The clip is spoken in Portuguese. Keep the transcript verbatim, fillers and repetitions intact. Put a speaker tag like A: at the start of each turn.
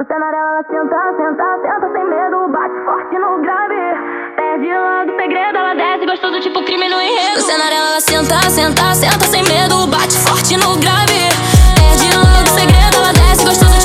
A: cenário ela senta, senta, senta sem medo, bate forte no grave. Perde logo o segredo, ela desce gostoso tipo crime no enredo. No cenário ela senta, senta, senta sem medo, bate forte no grave. Perde logo o segredo, ela desce gostoso tipo